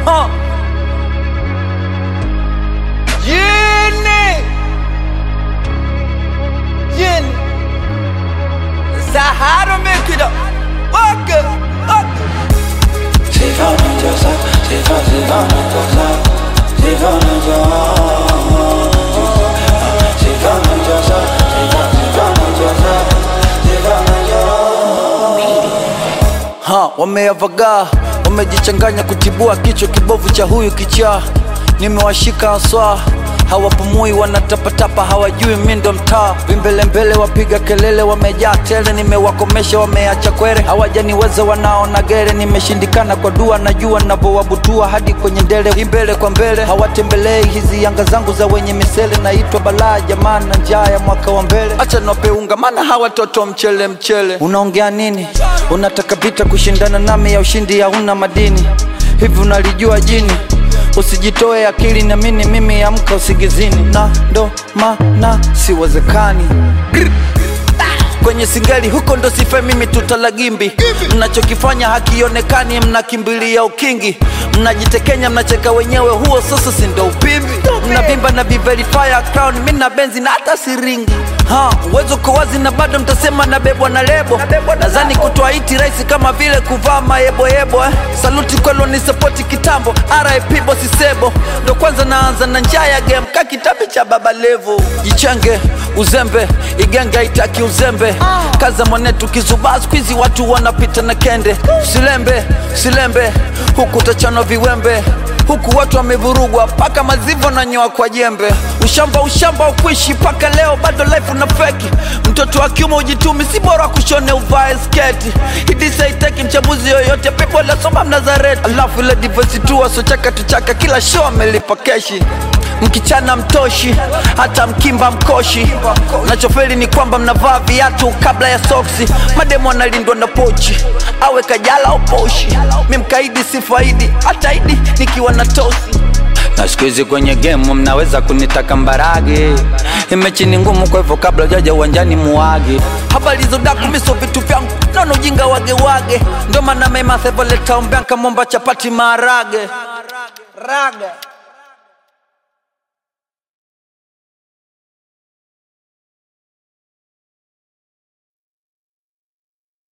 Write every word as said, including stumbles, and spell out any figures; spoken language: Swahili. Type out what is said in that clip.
Huh. Yeni. Yeni. Sahara make it up. Walk it. Walk it. C'est pas notre ça, c'est pas, c'est pas notre ça. C'est pas notre C'est pas notre ça, c'est pas, c'est pas notre ça. C'est pas notre Ha, wameavagaa, wamejichanganya kutibua kichwa kibovu cha huyu kichaa. Nimewashika aswa, hawapumui wanatapatapa, hawajui mimi ndo mtaa. Vimbele mbele wapiga kelele, wamejaa tele, nimewakomesha wameacha kwere. Hawajaniweza wanaona gere, nimeshindikana kwa dua, najua navyowabutua hadi kwenye ndele. Imbele kwa mbele, hawatembelei hizi yanga zangu za wenye misele. Naitwa balaa jamana, njaa ya mwaka wa mbele. Acha nope unga maana hawa toto mchele mchele. Unaongea nini? Unataka vita kushindana nami ya ushindi ya una madini. Hivi unalijua jini? Usijitoe akili na mini mimi amka usigizini. Na ndo maana siwezekani kwenye singali huko ndo sife mimi tutalagimbi. Mnachokifanya hakionekani, mnakimbilia ukingi. Mnajitekenya mnacheka wenyewe, huo sasa si ndo upimbi. Mnavimba na be-verify crown, mimi na benzi na hata siringi. Ha, uwezo kwa wazi na bado mtasema na bebwa na lebo. Nadhani kutoa iti raisi kama vile kuvaa mayebo yebo eh. Saluti kwelo ni support kitambo, R I P bosi sebo. Ndo kwanza naanza na njaa ya game, ka kitabu cha Baba Levo. Jichenge, uzembe, igenge itaki uzembe. Kaza mwanetu kizubaa, squeezy watu wanapita na kende. Silembe, silembe, huku tachano viwembe. Huku watu wamevurugwa, paka mazivo na nyoa kwa jembe. Ushamba ushamba ukuishi, paka leo bado life una feki. Mtoto wa kiume ujitumi, si bora kushone uvae sketi. Hidi saiteki mchambuzi yoyote, pepo la soma mnazareti. Alafu ile divorce tuwa, so chaka tuchaka, kila show amelipa keshi. Mkichana mtoshi, hata mkimba mkoshi. Nachofeli ni kwamba mnavaa viatu kabla ya soksi. Mademo analindwa na pochi, awe kajala au poshi. Mimi mkaidi si faidi, hata idi nikiwa na tosi. Na squeeze kwenye game mnaweza kunitaka mbarage. Imechi ni ngumu kwa hivyo kabla hujaja uwanjani muage. Habari zo daku miso vitu vyangu, nono ujinga wage wage. Ndo maana mema sevo leta umbianka momba chapati maharage. Raga